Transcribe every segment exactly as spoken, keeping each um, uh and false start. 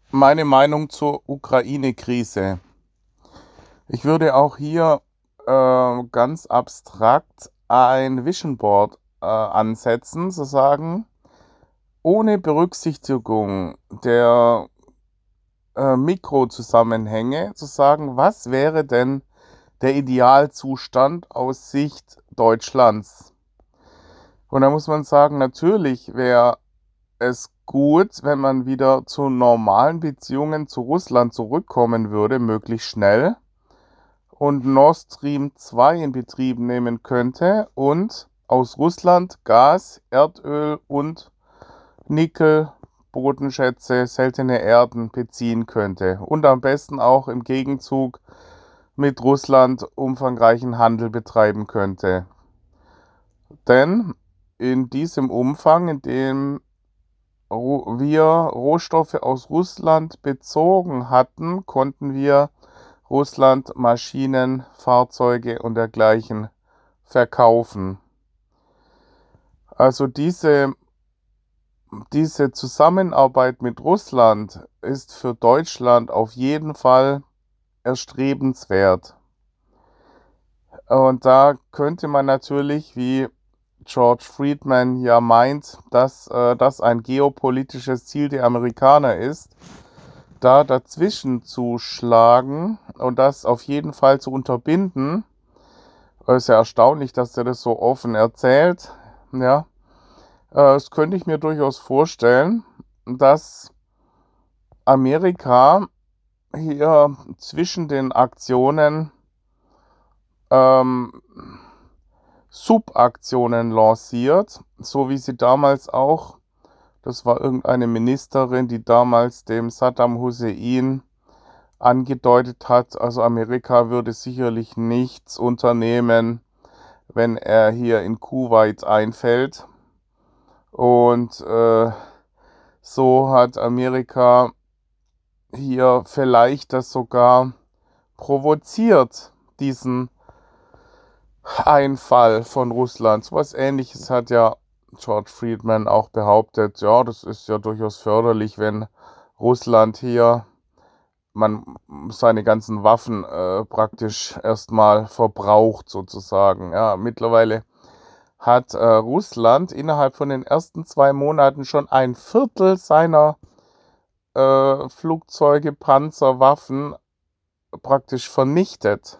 Meine Meinung zur Ukraine-Krise. Ich würde auch hier äh, ganz abstrakt ein Vision Board äh, ansetzen, zu sagen, ohne Berücksichtigung der äh, Mikrozusammenhänge, zu sagen, was wäre denn der Idealzustand aus Sicht Deutschlands? Und da muss man sagen, natürlich wäre es gut, wenn man wieder zu normalen Beziehungen zu Russland zurückkommen würde, möglichst schnell, und Nord Stream zwei in Betrieb nehmen könnte und aus Russland Gas, Erdöl und Nickel, Bodenschätze, seltene Erden beziehen könnte und am besten auch im Gegenzug mit Russland umfangreichen Handel betreiben könnte. Denn in diesem Umfang, in dem wir Rohstoffe aus Russland bezogen hatten, konnten wir Russland Maschinen, Fahrzeuge und dergleichen verkaufen. Also diese, diese Zusammenarbeit mit Russland ist für Deutschland auf jeden Fall erstrebenswert. Und da könnte man natürlich, wie George Friedman ja meint, dass äh, das ein geopolitisches Ziel der Amerikaner ist, da dazwischen zu schlagen und das auf jeden Fall zu unterbinden. Es ist ja erstaunlich, dass er das so offen erzählt. Ja, äh, das könnte ich mir durchaus vorstellen, dass Amerika hier zwischen den Aktionen ähm, Subaktionen lanciert, so wie sie damals auch, das war irgendeine Ministerin, die damals dem Saddam Hussein angedeutet hat, also Amerika würde sicherlich nichts unternehmen, wenn er hier in Kuwait einfällt. Und äh, so hat Amerika hier vielleicht das sogar provoziert, diesen Einfall von Russland. So was Ähnliches hat ja George Friedman auch behauptet. Ja, das ist ja durchaus förderlich, wenn Russland hier man seine ganzen Waffen äh, praktisch erstmal verbraucht sozusagen. Ja, mittlerweile hat äh, Russland innerhalb von den ersten zwei Monaten schon ein Viertel seiner äh, Flugzeuge, Panzer, Waffen praktisch vernichtet.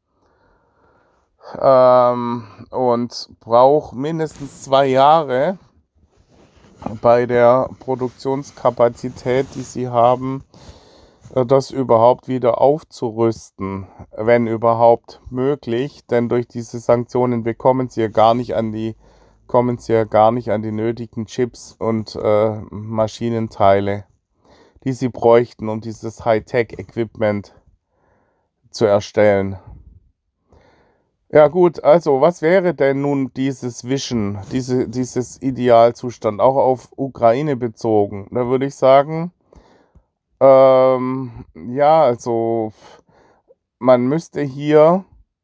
Ähm, und braucht mindestens zwei Jahre bei der Produktionskapazität, die sie haben, das überhaupt wieder aufzurüsten, wenn überhaupt möglich, denn durch diese Sanktionen bekommen sie ja gar nicht an die, kommen sie ja gar nicht an die nötigen Chips und äh, Maschinenteile, die sie bräuchten, um dieses Hightech-Equipment zu erstellen. Ja gut, also was wäre denn nun dieses Vision, diese, dieses Idealzustand, auch auf Ukraine bezogen? Da würde ich sagen, ähm, ja, also man müsste hier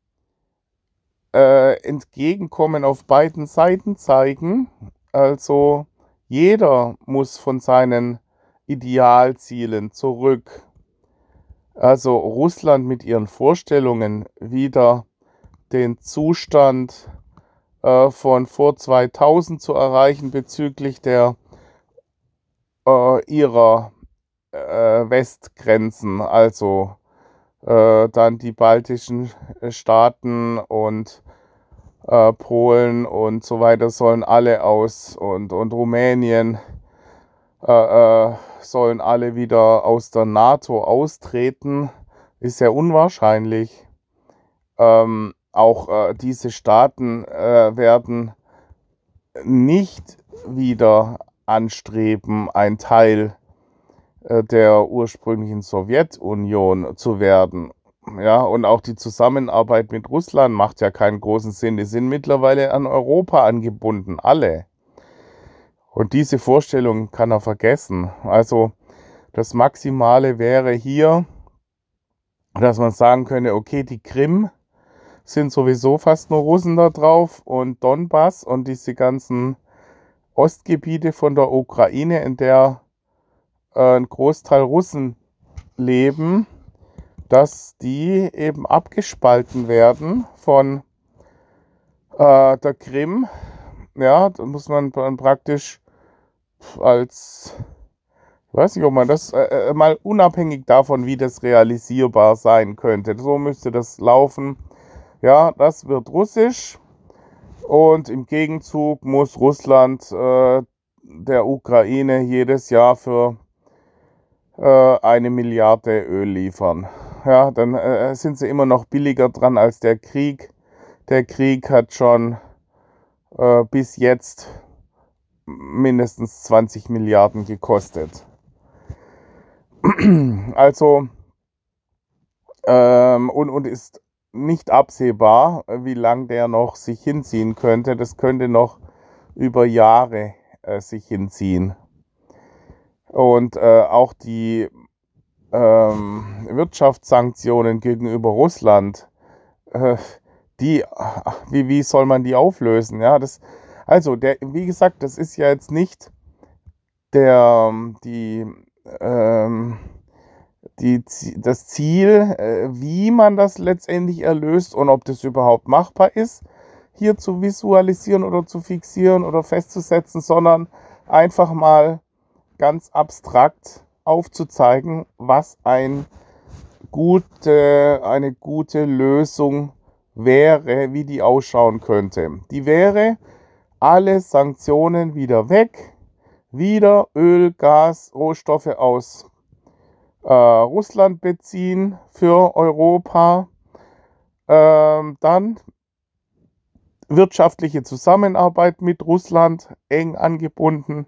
äh, Entgegenkommen auf beiden Seiten zeigen. Also jeder muss von seinen Idealzielen zurück. Also Russland mit ihren Vorstellungen wieder den Zustand äh, von vor zweitausend zu erreichen bezüglich der äh, ihrer äh, Westgrenzen, also äh, dann die baltischen Staaten und äh, Polen und so weiter sollen alle aus und, und Rumänien äh, äh, sollen alle wieder aus der NATO austreten, ist sehr unwahrscheinlich. Ähm, auch äh, diese Staaten äh, werden nicht wieder anstreben, ein Teil äh, der ursprünglichen Sowjetunion zu werden. Ja, und auch die Zusammenarbeit mit Russland macht ja keinen großen Sinn. Die sind mittlerweile an Europa angebunden, alle. Und diese Vorstellung kann er vergessen. Also das Maximale wäre hier, dass man sagen könnte, okay, die Krim sind sowieso fast nur Russen da drauf und Donbass und diese ganzen Ostgebiete von der Ukraine, in der äh, ein Großteil Russen leben, dass die eben abgespalten werden von äh, der Krim. Ja, da muss man dann praktisch als, ich weiß nicht, ob man das äh, mal unabhängig davon, wie das realisierbar sein könnte. So müsste das laufen. Ja, das wird russisch und im Gegenzug muss Russland äh, der Ukraine jedes Jahr für äh, eine Milliarde Öl liefern. Ja, dann äh, sind sie immer noch billiger dran als der Krieg. Der Krieg hat schon äh, bis jetzt mindestens zwanzig Milliarden gekostet. Also ähm, und, und ist nicht absehbar, wie lang der noch sich hinziehen könnte. Das könnte noch über Jahre äh, sich hinziehen. Und äh, auch die ähm, Wirtschaftssanktionen gegenüber Russland, äh, die, wie, wie soll man die auflösen? Ja, das, also, der, wie gesagt, das ist ja jetzt nicht der, die, ähm, die, das Ziel, äh, wie man das letztendlich erlöst und ob das überhaupt machbar ist, hier zu visualisieren oder zu fixieren oder festzusetzen, sondern einfach mal ganz abstrakt aufzuzeigen, was ein gute, eine gute Lösung wäre, wie die ausschauen könnte. Die wäre, alle Sanktionen wieder weg, wieder Öl, Gas, Rohstoffe aus äh, Russland beziehen für Europa, ähm, dann wirtschaftliche Zusammenarbeit mit Russland eng angebunden,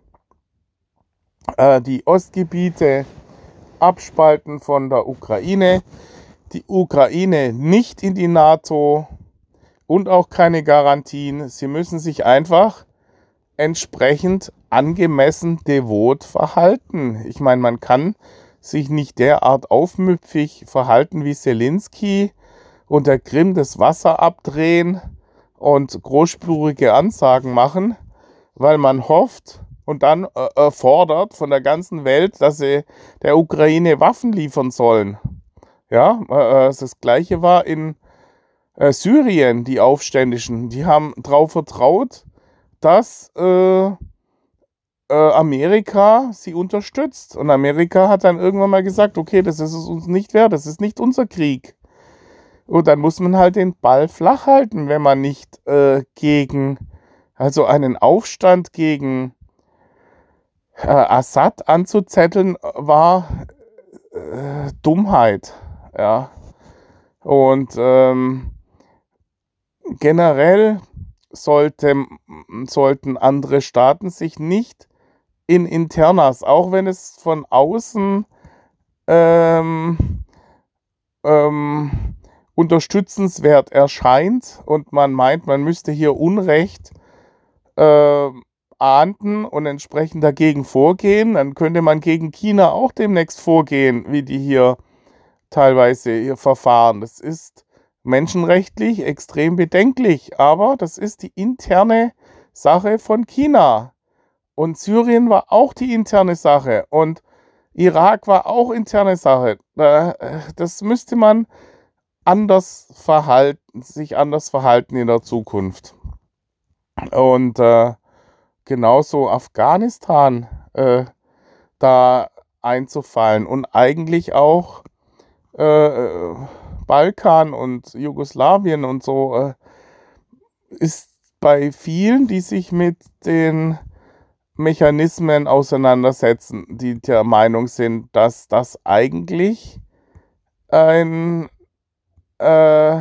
äh, die Ostgebiete abspalten von der Ukraine, die Ukraine nicht in die NATO und auch keine Garantien. Sie müssen sich einfach entsprechend angemessen devot verhalten. Ich meine, man kann sich nicht derart aufmüpfig verhalten wie Zelensky und der Krim das Wasser abdrehen und großspurige Ansagen machen, weil man hofft und dann äh, fordert von der ganzen Welt, dass sie der Ukraine Waffen liefern sollen. Ja, äh, das Gleiche war in äh, Syrien, die Aufständischen. Die haben darauf vertraut, dass äh, äh, Amerika sie unterstützt. Und Amerika hat dann irgendwann mal gesagt, okay, das ist es uns nicht wert, das ist nicht unser Krieg. Und dann muss man halt den Ball flach halten, wenn man nicht äh, gegen, also einen Aufstand gegen äh, Assad anzuzetteln, war äh, Dummheit. Ja. Und ähm, generell sollte, sollten andere Staaten sich nicht in Internas, auch wenn es von außen ähm, ähm, unterstützenswert erscheint und man meint, man müsste hier Unrecht äh, ahnden und entsprechend dagegen vorgehen, dann könnte man gegen China auch demnächst vorgehen, wie die hier teilweise hier verfahren. Das ist menschenrechtlich extrem bedenklich, aber das ist die interne Sache von China. Und Syrien war auch die interne Sache und Irak war auch interne Sache. Das müsste man anders verhalten, sich anders verhalten in der Zukunft. Und äh, genauso Afghanistan äh, da einzufallen und eigentlich auch äh, Balkan und Jugoslawien und so äh, ist bei vielen, die sich mit den Mechanismen auseinandersetzen, die der Meinung sind, dass das eigentlich ein äh,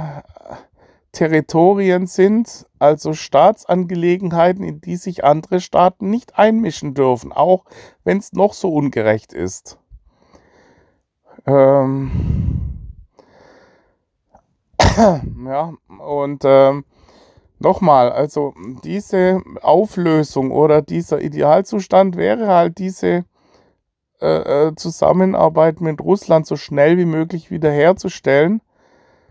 Territorien sind, also Staatsangelegenheiten, in die sich andere Staaten nicht einmischen dürfen, auch wenn es noch so ungerecht ist. Ähm ja, und ähm, nochmal, also diese Auflösung oder dieser Idealzustand wäre halt diese äh, Zusammenarbeit mit Russland so schnell wie möglich wiederherzustellen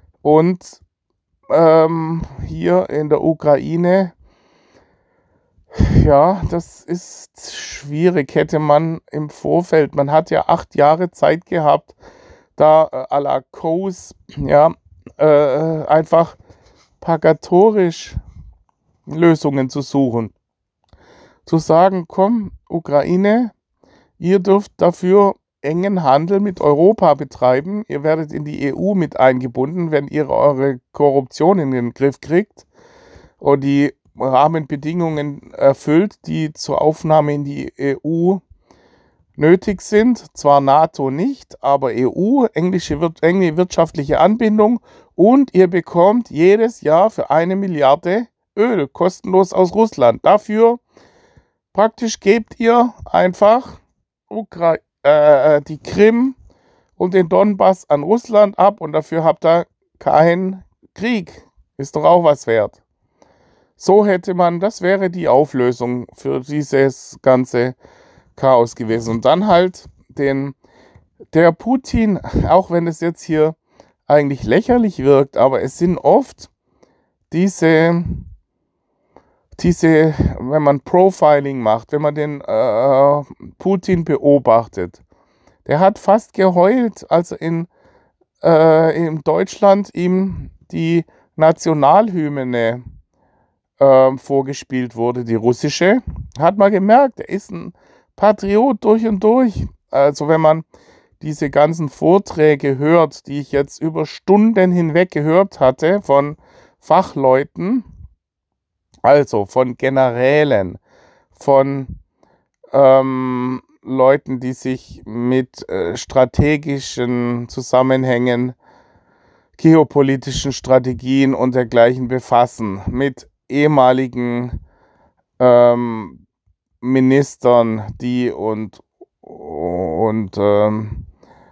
und ähm, hier in der Ukraine Ja, das ist schwierig, hätte man im Vorfeld, man hat ja acht Jahre Zeit gehabt, da äh, à la Coase, ja, äh, einfach pagatorisch Lösungen zu suchen. Zu sagen, komm, Ukraine, ihr dürft dafür engen Handel mit Europa betreiben, ihr werdet in die E U mit eingebunden, wenn ihr eure Korruption in den Griff kriegt und die Rahmenbedingungen erfüllt, die zur Aufnahme in die E U nötig sind. Zwar NATO nicht, aber E U, englische, enge wirtschaftliche Anbindung, und ihr bekommt jedes Jahr für eine Milliarde Öl kostenlos aus Russland. Dafür praktisch gebt ihr einfach Ukra äh, die Krim und den Donbass an Russland ab und dafür habt ihr keinen Krieg. Ist doch auch was wert. So hätte man, das wäre die Auflösung für dieses ganze Chaos gewesen. Und dann halt den, der Putin, auch wenn es jetzt hier eigentlich lächerlich wirkt, aber es sind oft diese, diese, wenn man Profiling macht, wenn man den äh, Putin beobachtet, der hat fast geheult, als in, äh, in Deutschland ihm die Nationalhymne äh, vorgespielt wurde, die russische. Hat man gemerkt, er ist ein Patriot durch und durch. Also wenn man diese ganzen Vorträge hört, die ich jetzt über Stunden hinweg gehört hatte von Fachleuten, also von Generälen, von ähm, Leuten, die sich mit äh, strategischen Zusammenhängen, geopolitischen Strategien und dergleichen befassen, mit ehemaligen ähm, Ministern, die und, und ähm,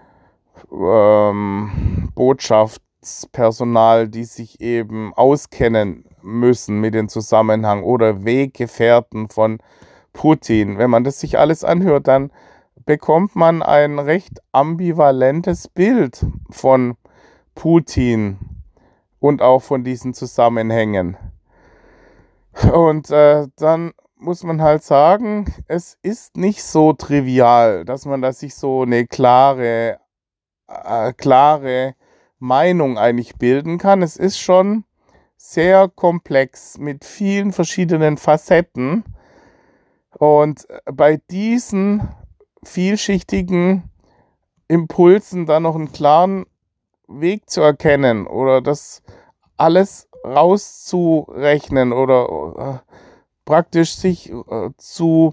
ähm, Botschaftspersonal, die sich eben auskennen müssen mit dem Zusammenhang, oder Weggefährten von Putin. Wenn man das sich alles anhört, dann bekommt man ein recht ambivalentes Bild von Putin und auch von diesen Zusammenhängen. Und äh, dann muss man halt sagen, es ist nicht so trivial, dass man da sich so eine klare, äh, klare Meinung eigentlich bilden kann. Es ist schon sehr komplex mit vielen verschiedenen Facetten. Und bei diesen vielschichtigen Impulsen dann noch einen klaren Weg zu erkennen oder das alles rauszurechnen oder äh, praktisch sich äh, zu,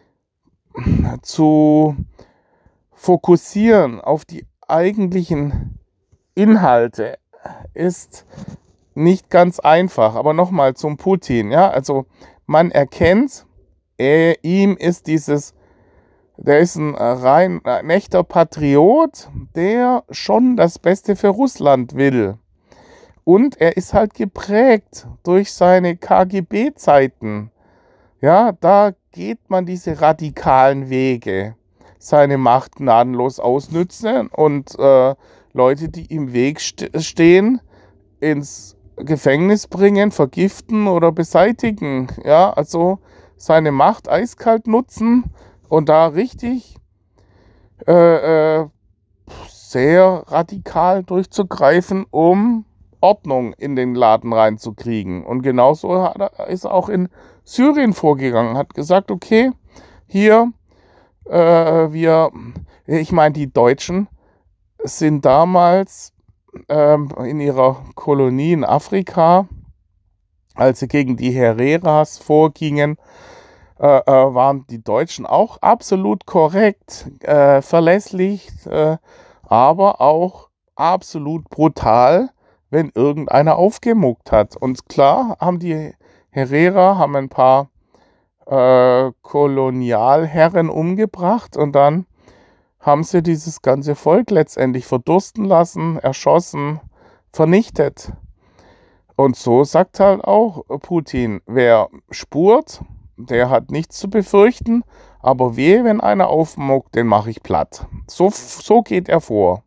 zu fokussieren auf die eigentlichen Inhalte, ist nicht ganz einfach. Aber nochmal zum Putin. Ja? Also man erkennt, er, ihm ist dieses, der ist ein rein ein echter Patriot, der schon das Beste für Russland will. Und er ist halt geprägt durch seine K G B-Zeiten. Ja, da geht man diese radikalen Wege, seine Macht gnadenlos ausnützen und äh, Leute, die im Weg st- stehen, ins Gefängnis bringen, vergiften oder beseitigen. Ja, also seine Macht eiskalt nutzen und da richtig äh, äh, sehr radikal durchzugreifen, um Ordnung in den Laden reinzukriegen. Und genauso hat er, ist er auch in Syrien vorgegangen, hat gesagt, okay, hier, äh, wir, ich meine, die Deutschen sind damals ähm, in ihrer Kolonie in Afrika, als sie gegen die Hereras vorgingen, äh, äh, waren die Deutschen auch absolut korrekt, äh, verlässlich, äh, aber auch absolut brutal, wenn irgendeiner aufgemuckt hat. Und klar haben die Herero haben ein paar äh, Kolonialherren umgebracht und dann haben sie dieses ganze Volk letztendlich verdursten lassen, erschossen, vernichtet. Und so sagt halt auch Putin, wer spurt, der hat nichts zu befürchten, aber wehe, wenn einer aufmuckt, den mache ich platt. So, so geht er vor.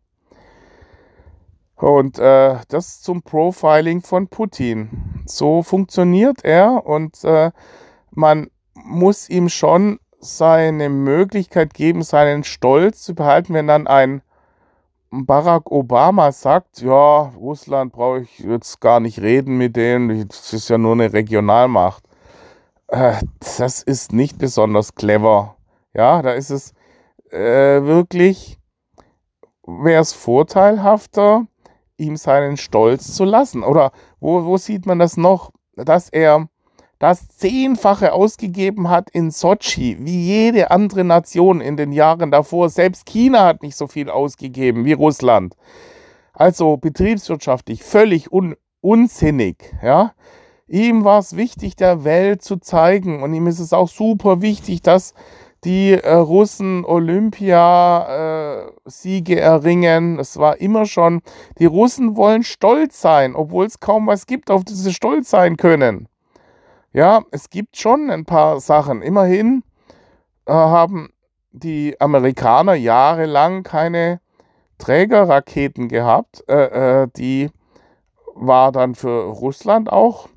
Und äh, das zum Profiling von Putin. So funktioniert er und äh, man muss ihm schon seine Möglichkeit geben, seinen Stolz zu behalten, wenn dann ein Barack Obama sagt, ja, Russland brauche ich jetzt gar nicht reden mit denen, das ist ja nur eine Regionalmacht. Äh, das ist nicht besonders clever. Ja, da ist es äh, wirklich, wäre es vorteilhafter, ihm seinen Stolz zu lassen. Oder wo, wo sieht man das noch, dass er das Zehnfache ausgegeben hat in Sotschi, wie jede andere Nation in den Jahren davor. Selbst China hat nicht so viel ausgegeben wie Russland. Also betriebswirtschaftlich völlig un unsinnig. Ja? Ihm war es wichtig, der Welt zu zeigen, und ihm ist es auch super wichtig, dass die äh, Russen Olympia-Siege äh, erringen. Es war immer schon, die Russen wollen stolz sein, obwohl es kaum was gibt, auf das sie stolz sein können. Ja, es gibt schon ein paar Sachen. Immerhin äh, haben die Amerikaner jahrelang keine Trägerraketen gehabt. Äh, äh, die war dann für Russland auch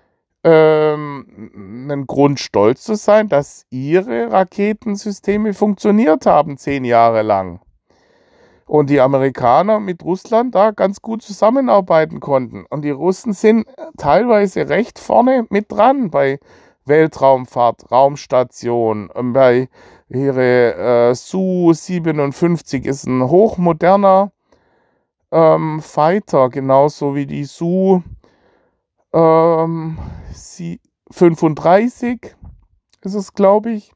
ähm, ein Grund, stolz zu sein, dass ihre Raketensysteme funktioniert haben, zehn Jahre lang. Und die Amerikaner mit Russland da ganz gut zusammenarbeiten konnten. Und die Russen sind teilweise recht vorne mit dran bei Weltraumfahrt, Raumstation, bei ihre äh, S U siebenundfünfzig ist ein hochmoderner ähm, Fighter, genauso wie die S U ähm, fünfunddreißig ist es, glaube ich.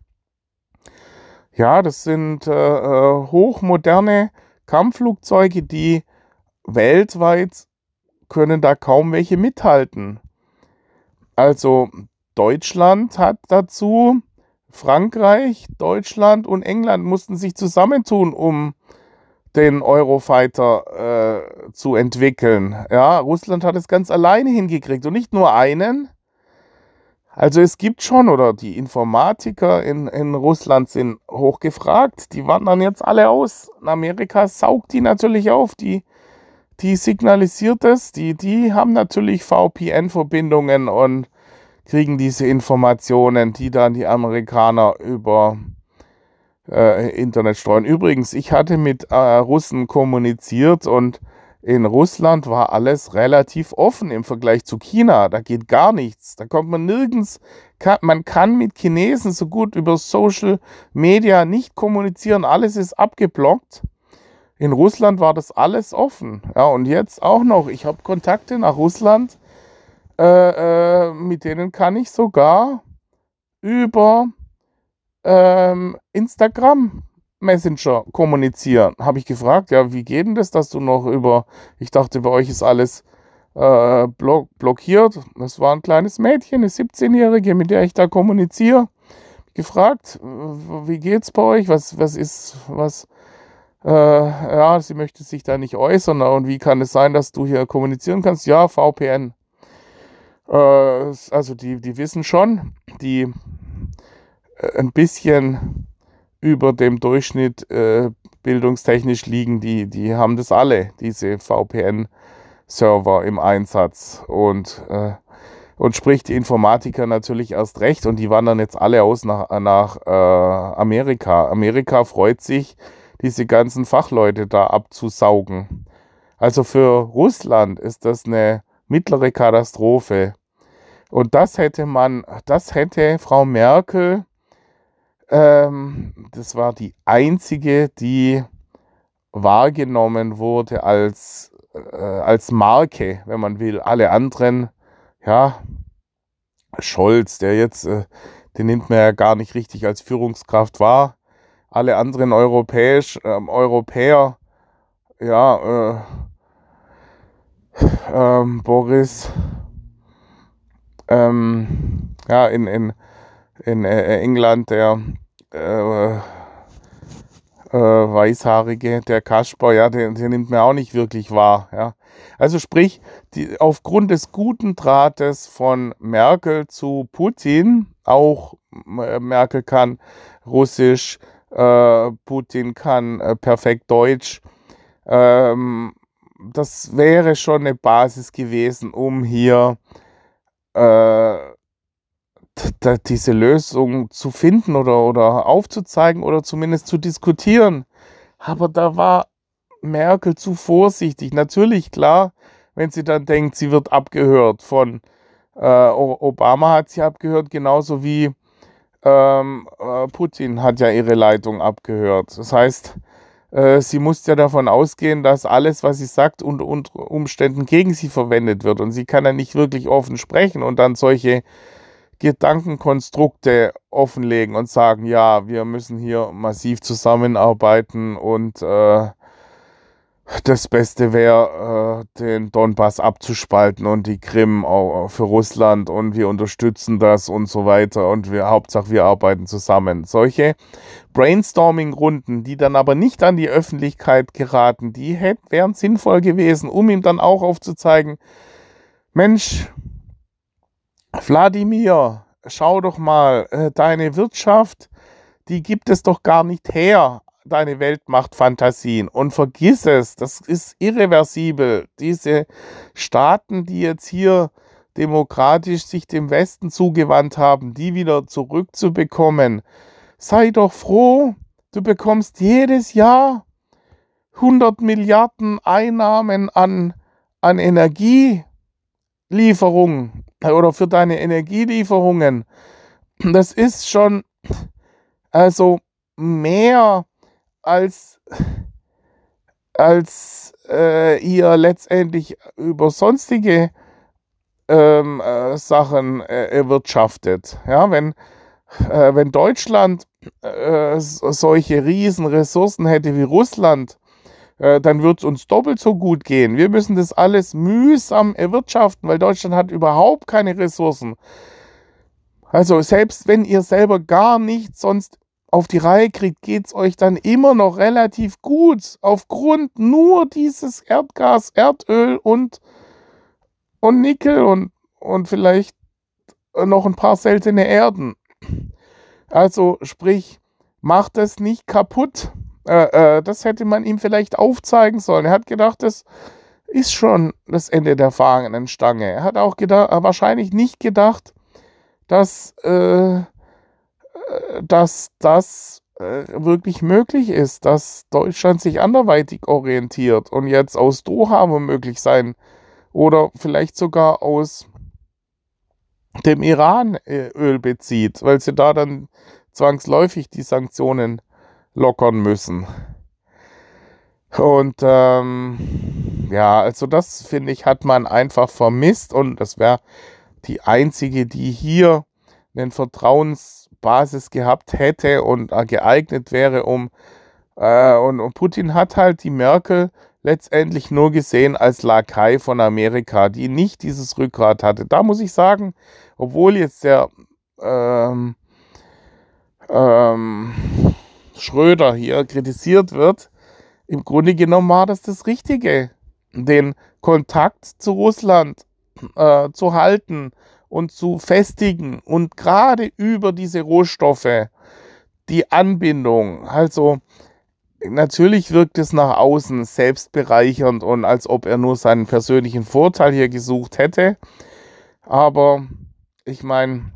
Ja, das sind äh, äh, hochmoderne Kampfflugzeuge, die weltweit können da kaum welche mithalten. Also Deutschland hat dazu, Frankreich, Deutschland und England mussten sich zusammentun, um den Eurofighter äh, zu entwickeln. Ja, Russland hat es ganz alleine hingekriegt und nicht nur einen. Also es gibt schon, oder die Informatiker in, in Russland sind hochgefragt, die wandern jetzt alle aus. Amerika saugt die natürlich auf, die, die signalisiert es, die, die haben natürlich V P N-Verbindungen und kriegen diese Informationen, die dann die Amerikaner über äh, Internet streuen. Übrigens, ich hatte mit äh, Russen kommuniziert, und in Russland war alles relativ offen im Vergleich zu China. Da geht gar nichts. Da kommt man nirgends. Kann, man kann mit Chinesen so gut über Social Media nicht kommunizieren. Alles ist abgeblockt. In Russland war das alles offen. Ja, und jetzt auch noch. Ich habe Kontakte nach Russland. Äh, äh, mit denen kann ich sogar über ähm, Instagram Messenger kommunizieren. Habe ich gefragt, ja, wie geht denn das, dass du noch über, ich dachte, bei euch ist alles äh, blo blockiert. Das war ein kleines Mädchen, eine siebzehnjährige, mit der ich da kommuniziere. Gefragt, wie geht's bei euch? Was, was ist, was, äh, ja, sie möchte sich da nicht äußern. Und wie kann es sein, dass du hier kommunizieren kannst? Ja, V P N. Äh, also die, die wissen schon, die äh, ein bisschen über dem Durchschnitt äh, bildungstechnisch liegen, die, die haben das alle, diese V P N-Server im Einsatz. Und, äh, und sprich, die Informatiker natürlich erst recht, und die wandern jetzt alle aus nach, nach äh, Amerika. Amerika freut sich, diese ganzen Fachleute da abzusaugen. Also für Russland ist das eine mittlere Katastrophe. Und das hätte man, das hätte Frau Merkel, Ähm, das war die einzige, die wahrgenommen wurde als, äh, als Marke, wenn man will. Alle anderen, ja, Scholz, der jetzt, äh, den nimmt man ja gar nicht richtig als Führungskraft wahr. Alle anderen Europäisch, ähm, Europäer, ja, äh, ähm, Boris, ähm, ja, in, in, in äh, England, der äh, äh, Weißhaarige, der Kasper, ja, den, den nimmt man auch nicht wirklich wahr. Ja. Also sprich, die, aufgrund des guten Drahtes von Merkel zu Putin, auch äh, Merkel kann Russisch, äh, Putin kann äh, perfekt Deutsch, ähm, das wäre schon eine Basis gewesen, um hier äh, d- diese Lösung zu finden oder, oder aufzuzeigen oder zumindest zu diskutieren. Aber da war Merkel zu vorsichtig. Natürlich, klar, wenn sie dann denkt, sie wird abgehört von äh, O- Obama hat sie abgehört, genauso wie ähm, äh, Putin hat ja ihre Leitung abgehört. Das heißt, äh, sie muss ja davon ausgehen, dass alles, was sie sagt, unter, unter Umständen gegen sie verwendet wird. Und sie kann ja nicht wirklich offen sprechen und dann solche Gedankenkonstrukte offenlegen und sagen, ja, wir müssen hier massiv zusammenarbeiten und äh, das Beste wäre, äh, den Donbass abzuspalten und die Krim auch für Russland und wir unterstützen das und so weiter und wir, Hauptsache wir arbeiten zusammen. Solche Brainstorming-Runden, die dann aber nicht an die Öffentlichkeit geraten, die hätten, wären sinnvoll gewesen, um ihm dann auch aufzuzeigen, Mensch, Wladimir, schau doch mal, äh, deine Wirtschaft, die gibt es doch gar nicht her, deine Weltmachtfantasien. Und vergiss es, das ist irreversibel. Diese Staaten, die jetzt hier demokratisch sich dem Westen zugewandt haben, die wieder zurückzubekommen. Sei doch froh, du bekommst jedes Jahr hundert Milliarden Einnahmen an, an Energielieferungen oder für deine Energielieferungen. Das ist schon also mehr als, als äh, ihr letztendlich über sonstige ähm, äh, Sachen äh, erwirtschaftet. Ja, wenn, äh, wenn Deutschland äh, solche riesen Ressourcen hätte wie Russland, äh, dann würde es uns doppelt so gut gehen. Wir müssen das alles mühsam erwirtschaften, weil Deutschland hat überhaupt keine Ressourcen. Also selbst wenn ihr selber gar nichts sonst auf die Reihe kriegt, geht es euch dann immer noch relativ gut. Aufgrund nur dieses Erdgas, Erdöl und, und Nickel und, und vielleicht noch ein paar seltene Erden. Also sprich, macht es nicht kaputt. Äh, äh, das hätte man ihm vielleicht aufzeigen sollen. Er hat gedacht, das ist schon das Ende der fahrenden Stange. Er hat auch gedacht, äh, wahrscheinlich nicht gedacht, dass, äh, dass das äh, wirklich möglich ist, dass Deutschland sich anderweitig orientiert und jetzt aus Doha womöglich sein oder vielleicht sogar aus dem Iran äh, Öl bezieht, weil sie da dann zwangsläufig die Sanktionen lockern müssen. Und ähm, ja, also das finde ich, hat man einfach vermisst und das wäre die einzige, die hier eine Vertrauensbasis gehabt hätte und äh, geeignet wäre, um äh, und, und Putin hat halt die Merkel letztendlich nur gesehen als Lakai von Amerika, die nicht dieses Rückgrat hatte. Da muss ich sagen, obwohl jetzt der ähm, ähm, Schröder hier kritisiert wird, im Grunde genommen war das das Richtige, den Kontakt zu Russland äh, zu halten und zu festigen und gerade über diese Rohstoffe die Anbindung, also natürlich wirkt es nach außen selbstbereichernd und als ob er nur seinen persönlichen Vorteil hier gesucht hätte, aber ich meine,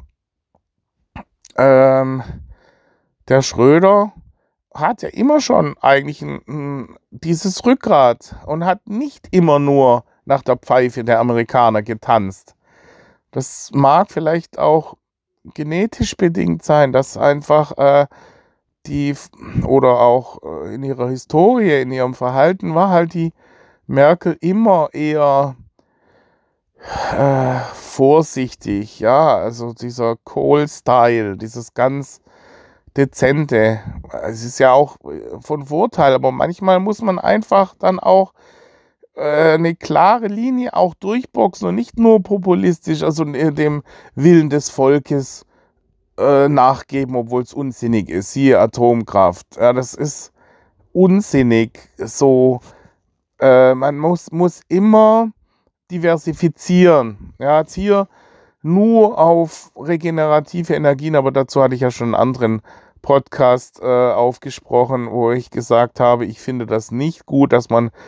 ähm, der Schröder hat ja immer schon eigentlich ein, ein, dieses Rückgrat und hat nicht immer nur nach der Pfeife der Amerikaner getanzt. Das mag vielleicht auch genetisch bedingt sein, dass einfach äh, die oder auch äh, in ihrer Historie, in ihrem Verhalten war halt die Merkel immer eher äh, vorsichtig, ja, also dieser Kohl-Style, dieses ganz Dezente. Es ist ja auch von Vorteil, aber manchmal muss man einfach dann auch äh, eine klare Linie auch durchboxen und nicht nur populistisch, also dem Willen des Volkes äh, nachgeben, obwohl es unsinnig ist. Siehe Atomkraft. Ja, das ist unsinnig. So, äh, man muss, muss immer diversifizieren. Ja, jetzt hier nur auf regenerative Energien, aber dazu hatte ich ja schon einen anderen Podcast äh, aufgesprochen, wo ich gesagt habe, ich finde das nicht gut, dass man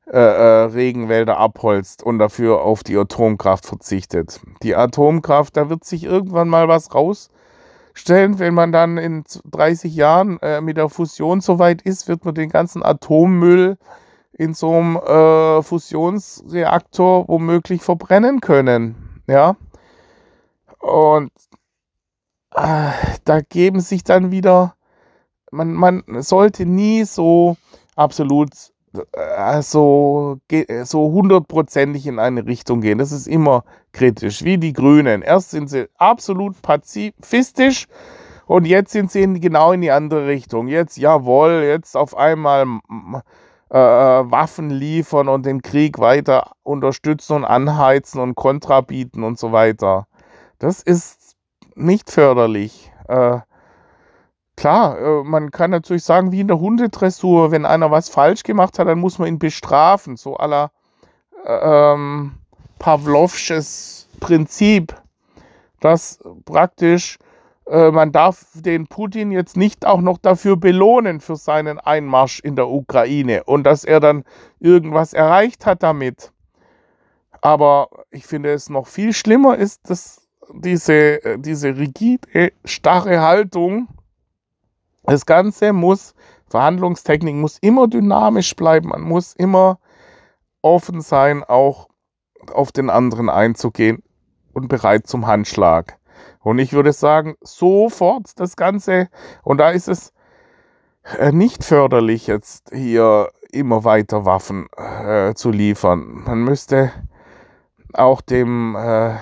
äh, äh, Regenwälder abholzt und dafür auf die Atomkraft verzichtet. Die Atomkraft, da wird sich irgendwann mal was rausstellen, wenn man dann in dreißig Jahren äh, mit der Fusion soweit ist, wird man den ganzen Atommüll in so einem äh, Fusionsreaktor womöglich verbrennen können. Ja, und äh, da geben sich dann wieder, man, man sollte nie so absolut, äh, so, ge- so hundertprozentig in eine Richtung gehen. Das ist immer kritisch, wie die Grünen. Erst sind sie absolut pazifistisch und jetzt sind sie in, genau in die andere Richtung. Jetzt, jawohl, jetzt auf einmal mm, äh, Waffen liefern und den Krieg weiter unterstützen und anheizen und Kontra bieten und so weiter. Das ist nicht förderlich. Äh, klar, äh, man kann natürlich sagen, wie in der Hundedressur, wenn einer was falsch gemacht hat, dann muss man ihn bestrafen. So à la äh, ähm, Pavlovsches Prinzip, dass praktisch äh, man darf den Putin jetzt nicht auch noch dafür belohnen für seinen Einmarsch in der Ukraine und dass er dann irgendwas erreicht hat damit. Aber ich finde es noch viel schlimmer ist, dass diese, äh, diese rigide, starre Haltung, das Ganze muss, Verhandlungstechnik muss immer dynamisch bleiben, man muss immer offen sein, auch auf den anderen einzugehen und bereit zum Handschlag. Und ich würde sagen, sofort das Ganze, und da ist es äh, nicht förderlich, jetzt hier immer weiter Waffen äh, zu liefern. Man müsste auch dem äh,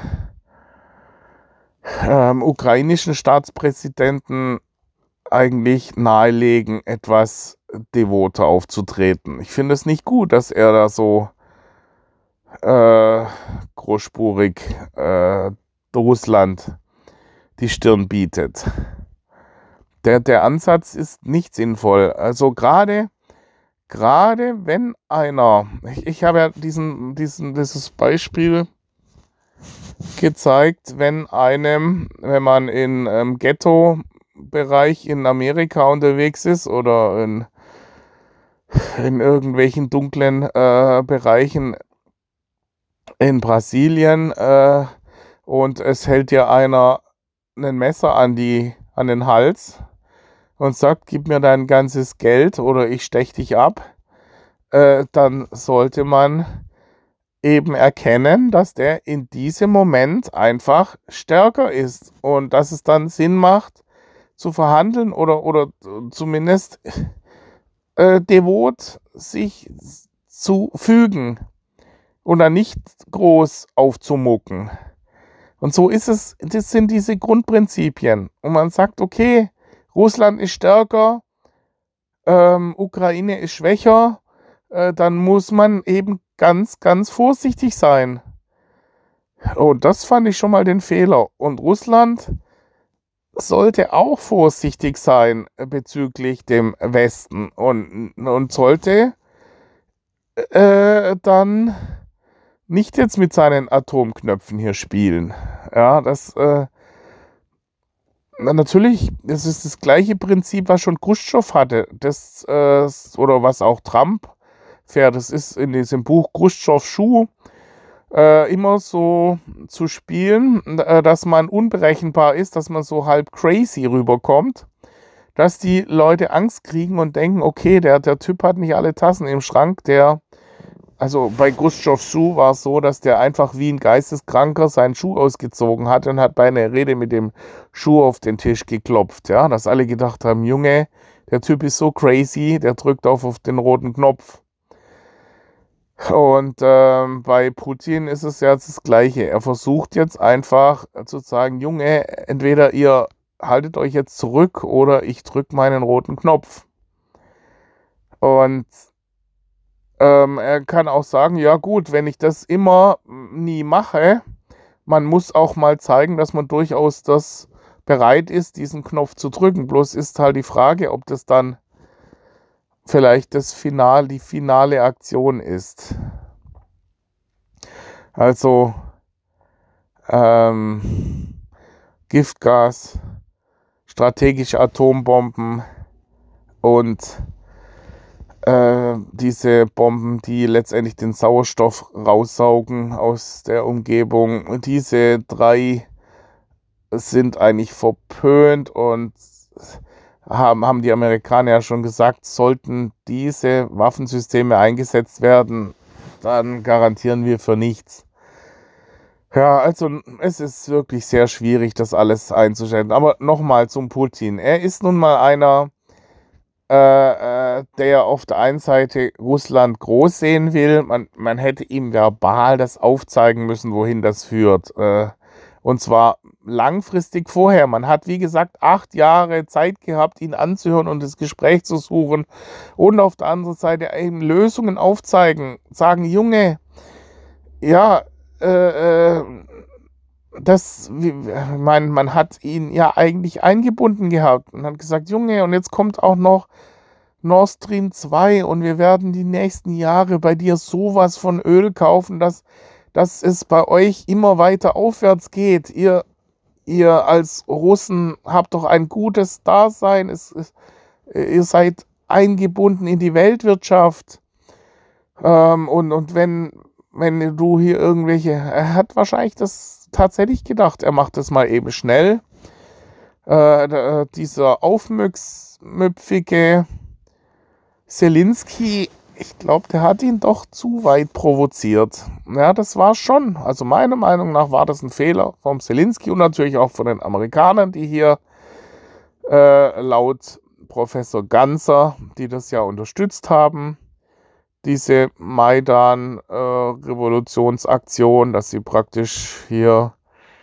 ähm, ukrainischen Staatspräsidenten eigentlich nahelegen, etwas devoter aufzutreten. Ich finde es nicht gut, dass er da so äh, großspurig äh, Russland die Stirn bietet. Der, der Ansatz ist nicht sinnvoll. Also gerade gerade wenn einer, ich, ich habe ja diesen, diesen, dieses Beispiel gezeigt, wenn einem, wenn man in ähm, Ghetto-Bereich in Amerika unterwegs ist oder in, in irgendwelchen dunklen äh, Bereichen in Brasilien äh, und es hält dir einer ein Messer an die, an den Hals und sagt, gib mir dein ganzes Geld oder ich stech dich ab, äh, dann sollte man eben erkennen, dass der in diesem Moment einfach stärker ist und dass es dann Sinn macht, zu verhandeln oder, oder zumindest äh, devot sich zu fügen und dann nicht groß aufzumucken. Und so ist es, das sind diese Grundprinzipien. Und man sagt, okay, Russland ist stärker, ähm, Ukraine ist schwächer, äh, dann muss man eben ganz, ganz vorsichtig sein. Und das fand ich schon mal den Fehler. Und Russland sollte auch vorsichtig sein bezüglich dem Westen und, und sollte äh, dann nicht jetzt mit seinen Atomknöpfen hier spielen. Ja, das äh, natürlich, das ist das gleiche Prinzip, was schon Chruschtschow hatte, das äh, oder was auch Trump fährt. Das ist in diesem Buch Chruschtschows Schuh äh, immer so zu spielen, äh, dass man unberechenbar ist, dass man so halb crazy rüberkommt, dass die Leute Angst kriegen und denken, okay, der, der Typ hat nicht alle Tassen im Schrank, der, also bei Chruschtschows Schuh war es so, dass der einfach wie ein Geisteskranker seinen Schuh ausgezogen hat und hat bei einer Rede mit dem Schuh auf den Tisch geklopft, ja, dass alle gedacht haben, Junge, der Typ ist so crazy, der drückt auf, auf den roten Knopf. Und ähm, bei Putin ist es ja das Gleiche. Er versucht jetzt einfach zu sagen, Junge, entweder ihr haltet euch jetzt zurück oder ich drücke meinen roten Knopf. Und ähm, er kann auch sagen, ja gut, wenn ich das immer nie mache, man muss auch mal zeigen, dass man durchaus das bereit ist, diesen Knopf zu drücken. Bloß ist halt die Frage, ob das dann vielleicht das Final, die finale Aktion ist. Also ähm, Giftgas, strategische Atombomben und Äh, diese Bomben, die letztendlich den Sauerstoff raussaugen aus der Umgebung. Diese drei sind eigentlich verpönt und haben, haben die Amerikaner ja schon gesagt, sollten diese Waffensysteme eingesetzt werden, dann garantieren wir für nichts. Ja, also es ist wirklich sehr schwierig, das alles einzuschätzen. Aber nochmal zum Putin. Er ist nun mal einer, äh, äh, der auf der einen Seite Russland groß sehen will. Man, man hätte ihm verbal das aufzeigen müssen, wohin das führt. Äh, und zwar langfristig vorher. Man hat, wie gesagt, acht Jahre Zeit gehabt, ihn anzuhören und das Gespräch zu suchen. Und auf der anderen Seite eben Lösungen aufzeigen. Sagen, Junge, ja, äh, äh, das, wie, man, man hat ihn ja eigentlich eingebunden gehabt und hat gesagt, Junge, und jetzt kommt auch noch Nord Stream zwei und wir werden die nächsten Jahre bei dir sowas von Öl kaufen, dass, dass es bei euch immer weiter aufwärts geht. Ihr, ihr als Russen habt doch ein gutes Dasein, es, es, ihr seid eingebunden in die Weltwirtschaft. Ähm, und, und wenn, wenn du hier irgendwelche, er hat wahrscheinlich das tatsächlich gedacht, er macht das mal eben schnell. Äh, der, dieser aufmüpfige Zelensky, ich glaube, der hat ihn doch zu weit provoziert. Ja, das war schon, also meiner Meinung nach war das ein Fehler vom Zelensky und natürlich auch von den Amerikanern, die hier äh, laut Professor Ganser, die das ja unterstützt haben, diese Maidan-Revolutionsaktion, äh, dass sie praktisch hier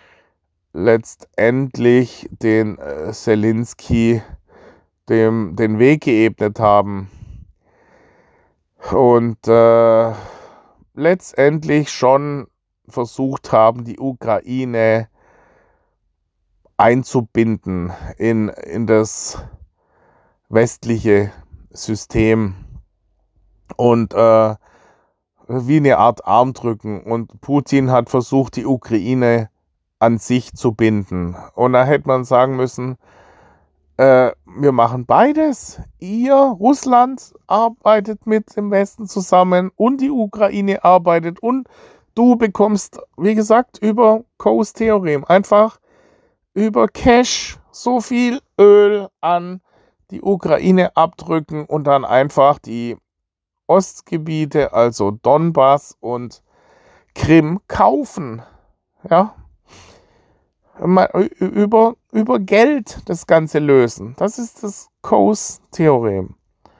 letztendlich den äh, Zelensky dem, den Weg geebnet haben. Und äh, letztendlich schon versucht haben, die Ukraine einzubinden in, in das westliche System und äh, wie eine Art Armdrücken. Und Putin hat versucht, die Ukraine an sich zu binden. Und da hätte man sagen müssen, äh, wir machen beides. Ihr, Russland, arbeitet mit dem Westen zusammen und die Ukraine arbeitet und du bekommst, wie gesagt, über Coase Theorem einfach über Cash so viel Öl an die Ukraine abdrücken und dann einfach die Ostgebiete, also Donbass und Krim, kaufen. Ja, über, über Geld das Ganze lösen. Das ist das Coase-Theorem.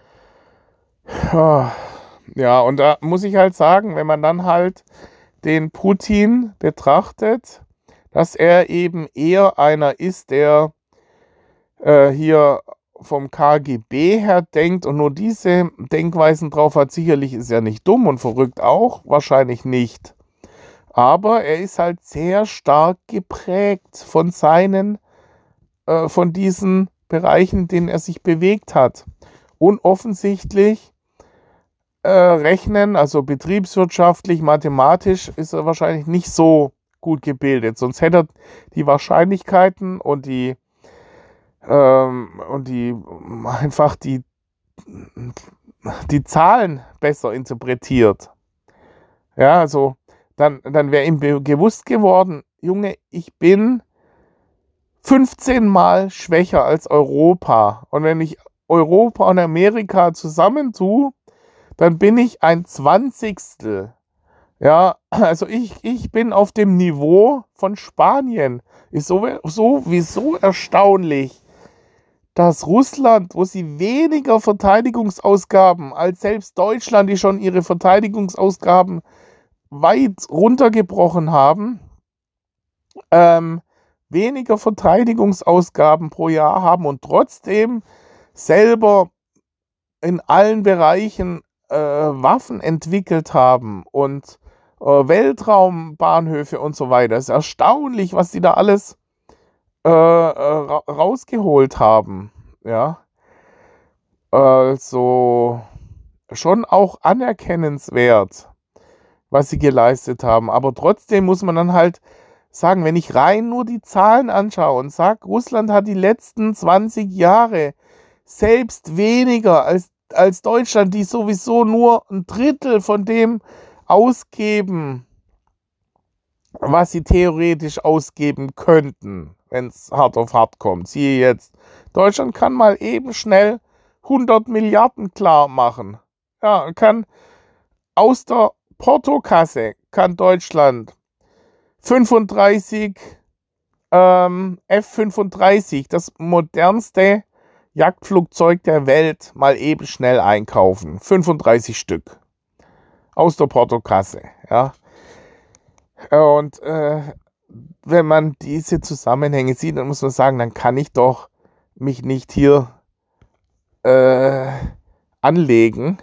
Ja, und da muss ich halt sagen, wenn man dann halt den Putin betrachtet, dass er eben eher einer ist, der äh, hier vom K G B her denkt und nur diese Denkweisen drauf hat. Sicherlich ist er nicht dumm und verrückt auch, wahrscheinlich nicht. Aber er ist halt sehr stark geprägt von seinen, äh, von diesen Bereichen, in denen er sich bewegt hat. Und offensichtlich äh, rechnen, also betriebswirtschaftlich, mathematisch, ist er wahrscheinlich nicht so gut gebildet. Sonst hätte er die Wahrscheinlichkeiten und die, ähm, und die einfach die, die Zahlen besser interpretiert. Ja, also dann, dann wäre ihm bewusst geworden, Junge, ich bin fünfzehn Mal schwächer als Europa. Und wenn ich Europa und Amerika zusammentue, dann bin ich ein Zwanzigstel. Ja, also ich, ich bin auf dem Niveau von Spanien. Ist so, sowieso erstaunlich, dass Russland, wo sie weniger Verteidigungsausgaben als selbst Deutschland, die schon ihre Verteidigungsausgaben weit runtergebrochen haben, ähm, weniger Verteidigungsausgaben pro Jahr haben und trotzdem selber in allen Bereichen äh, Waffen entwickelt haben und äh, Weltraumbahnhöfe und so weiter. Es ist erstaunlich, was die da alles äh, ra rausgeholt haben. Ja, also schon auch anerkennenswert, was sie geleistet haben. Aber trotzdem muss man dann halt sagen, wenn ich rein nur die Zahlen anschaue und sage, Russland hat die letzten zwanzig Jahre selbst weniger als als Deutschland, die sowieso nur ein Drittel von dem ausgeben, was sie theoretisch ausgeben könnten, wenn es hart auf hart kommt. Siehe jetzt, Deutschland kann mal eben schnell hundert Milliarden klar machen. Ja, kann aus der Portokasse kann Deutschland fünfunddreißig ähm, F fünfunddreißig, das modernste Jagdflugzeug der Welt, mal eben schnell einkaufen. fünfunddreißig Stück. Aus der Portokasse, ja. Und äh, wenn man diese Zusammenhänge sieht, dann muss man sagen, dann kann ich doch mich nicht hier äh, anlegen.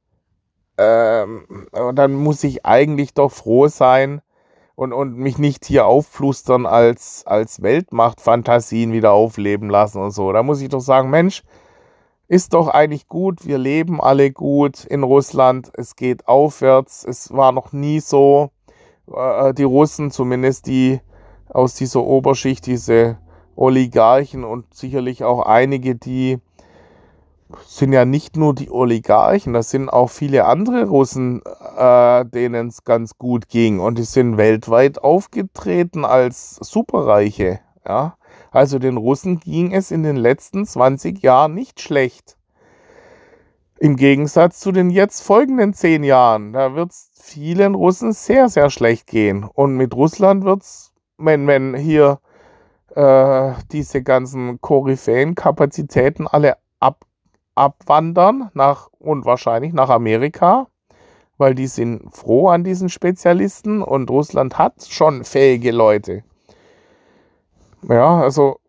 Ähm, und dann muss ich eigentlich doch froh sein und, und mich nicht hier aufplustern als, als Weltmachtfantasien wieder aufleben lassen und so. Da muss ich doch sagen, Mensch, ist doch eigentlich gut, wir leben alle gut in Russland, es geht aufwärts, es war noch nie so, äh, die Russen, zumindest die aus dieser Oberschicht, diese Oligarchen und sicherlich auch einige, die sind ja nicht nur die Oligarchen, das sind auch viele andere Russen, äh, denen es ganz gut ging und die sind weltweit aufgetreten als Superreiche, ja. Also den Russen ging es in den letzten zwanzig Jahren nicht schlecht. Im Gegensatz zu den jetzt folgenden zehn Jahren. Da wird es vielen Russen sehr, sehr schlecht gehen. Und mit Russland wird es, wenn, wenn hier äh, diese ganzen Koryphäen-Kapazitäten alle ab, abwandern nach, und wahrscheinlich nach Amerika, weil die sind froh an diesen Spezialisten und Russland hat schon fähige Leute. Ja, also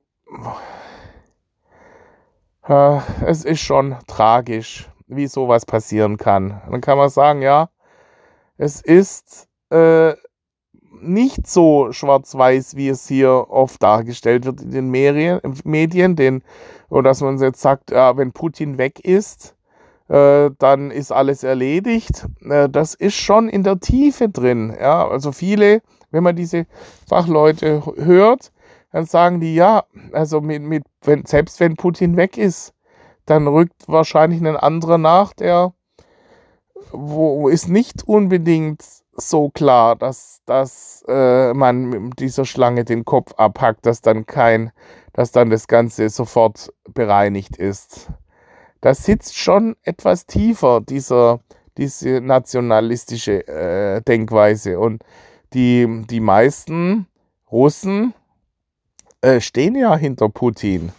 äh, es ist schon tragisch, wie sowas passieren kann. Dann kann man sagen, ja, es ist äh, nicht so schwarz-weiß, wie es hier oft dargestellt wird in den Medien, Medien, den, oder dass man jetzt sagt, ja, wenn Putin weg ist, äh, dann ist alles erledigt. Äh, das ist schon in der Tiefe drin. Ja? Also viele, wenn man diese Fachleute hört, dann sagen die, ja, also mit, mit, wenn, selbst wenn Putin weg ist, dann rückt wahrscheinlich ein anderer nach, der, wo ist nicht unbedingt so klar, dass, dass äh, man mit dieser Schlange den Kopf abhackt, dass dann kein, dass dann das Ganze sofort bereinigt ist. Das sitzt schon etwas tiefer, dieser, diese nationalistische äh, Denkweise. Und die, die meisten Russen äh, stehen ja hinter Putin.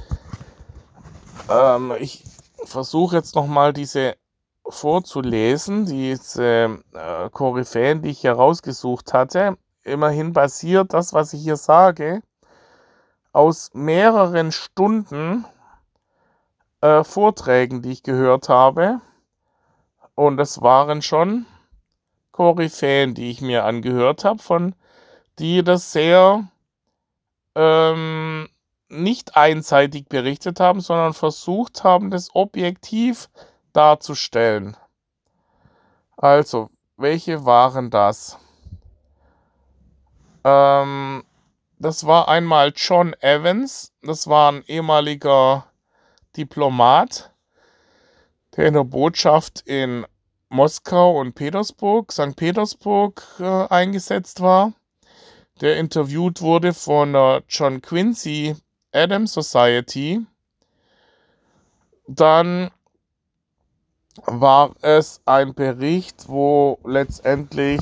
Ähm, ich versuche jetzt nochmal diese vorzulesen, diese äh, Koryphäen, die ich hier rausgesucht hatte. Immerhin basiert das, was ich hier sage, aus mehreren Stunden äh, Vorträgen, die ich gehört habe. Und es waren schon Koryphäen, die ich mir angehört habe, von die das sehr ähm, nicht einseitig berichtet haben, sondern versucht haben, das objektiv darzustellen. Also, welche waren das? Ähm, das war einmal John Evans, das war ein ehemaliger Diplomat, der in der Botschaft in Moskau und Petersburg, Sankt Petersburg äh, eingesetzt war, der interviewt wurde von der John Quincy Adams Society. Dann war es ein Bericht, wo letztendlich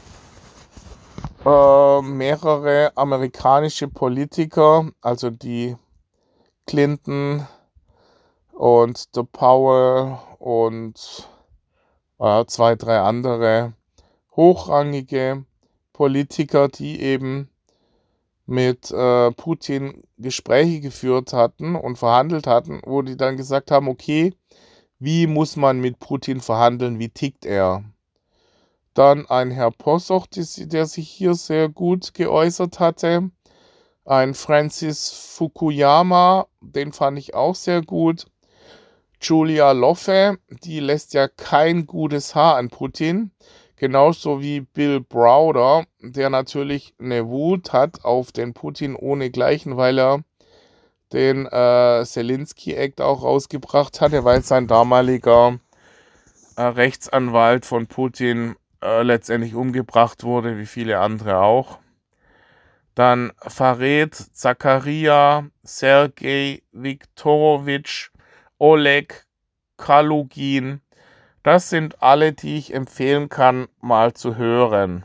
äh, mehrere amerikanische Politiker, also die Clinton und der Powell und äh, zwei, drei andere hochrangige Politiker, die eben mit äh, Putin Gespräche geführt hatten und verhandelt hatten, wo die dann gesagt haben, okay, wie muss man mit Putin verhandeln, wie tickt er? Dann ein Herr Possoch, der sich hier sehr gut geäußert hatte. Ein Francis Fukuyama, den fand ich auch sehr gut. Julia Loffe, die lässt ja kein gutes Haar an Putin. Genauso wie Bill Browder, der natürlich eine Wut hat auf den Putin ohnegleichen, weil er den äh, Zelensky-Act auch rausgebracht hatte, weil sein damaliger äh, Rechtsanwalt von Putin äh, letztendlich umgebracht wurde, wie viele andere auch. Dann Fareed Zakaria, Sergei Viktorowitsch, Oleg Kalugin. Das sind alle, die ich empfehlen kann, mal zu hören.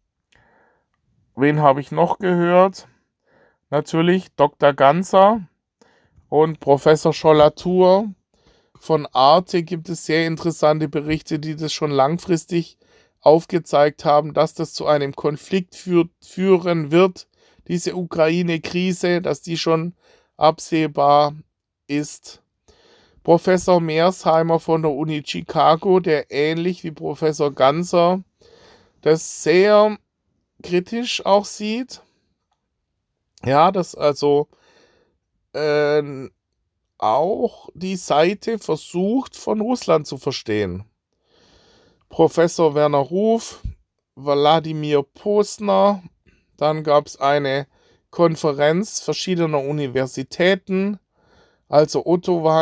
Wen habe ich noch gehört? Natürlich Doktor Ganser und Professor Schollatur. Von Arte gibt es sehr interessante Berichte, die das schon langfristig aufgezeigt haben, dass das zu einem Konflikt führt, führen wird, diese Ukraine-Krise, dass die schon absehbar ist. Professor Mearsheimer von der Uni Chicago, der ähnlich wie Professor Ganser das sehr kritisch auch sieht. Ja, dass also äh, auch die Seite versucht, von Russland zu verstehen. Professor Werner Ruf, Wladimir Posner, dann gab es eine Konferenz verschiedener Universitäten, also Ottawa,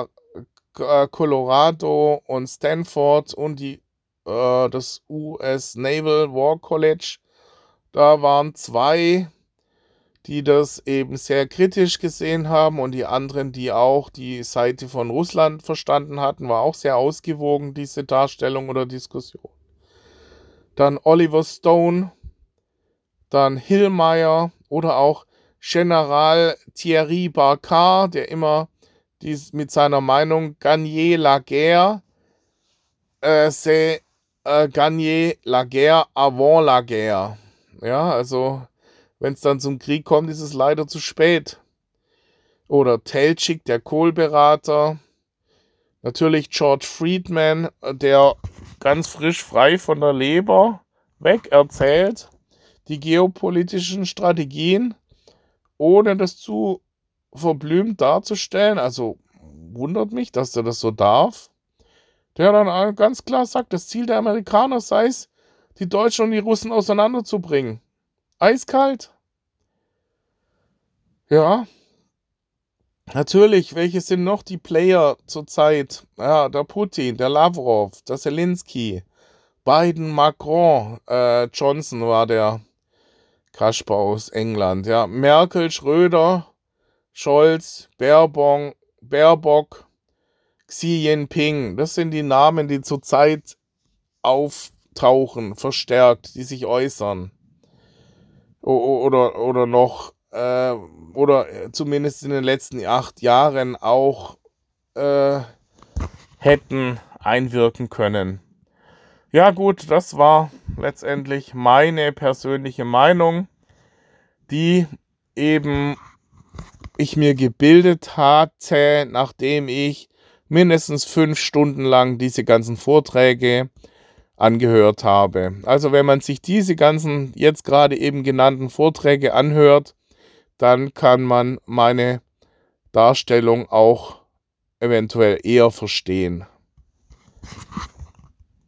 Colorado und Stanford und die, äh, das U S Naval War College. Da waren zwei, die das eben sehr kritisch gesehen haben, und die anderen, die auch die Seite von Russland verstanden hatten, war auch sehr ausgewogen, diese Darstellung oder Diskussion. Dann Oliver Stone, dann Hillmeyer oder auch General Thierry Barcard, der immer dies mit seiner Meinung Gagner la guerre, äh, c'est äh, gagner la guerre avant la guerre. Ja, also wenn es dann zum Krieg kommt, ist es leider zu spät. Oder Teltschik, der Kohlberater. Natürlich George Friedman, der ganz frisch frei von der Leber weg erzählt die geopolitischen Strategien, ohne das zu verblümt darzustellen. Also wundert mich, dass er das so darf. Der dann ganz klar sagt, das Ziel der Amerikaner sei es, die Deutschen und die Russen auseinanderzubringen. Eiskalt. Ja. Natürlich, welche sind noch die Player zurzeit? Ja, der Putin, der Lavrov, der Zelensky, Biden, Macron, äh, Johnson war der Kasper aus England. Ja, Merkel, Schröder, Scholz, Baerbock, Baerbock, Xi Jinping. Das sind die Namen, die zurzeit auftauchen, verstärkt, die sich äußern. O- oder, oder noch, äh, oder zumindest in den letzten acht Jahren auch äh, hätten einwirken können. Ja gut, das war letztendlich meine persönliche Meinung, die eben ich mir gebildet hatte, nachdem ich mindestens fünf Stunden lang diese ganzen Vorträge angehört habe. Also wenn man sich diese ganzen jetzt gerade eben genannten Vorträge anhört, dann kann man meine Darstellung auch eventuell eher verstehen.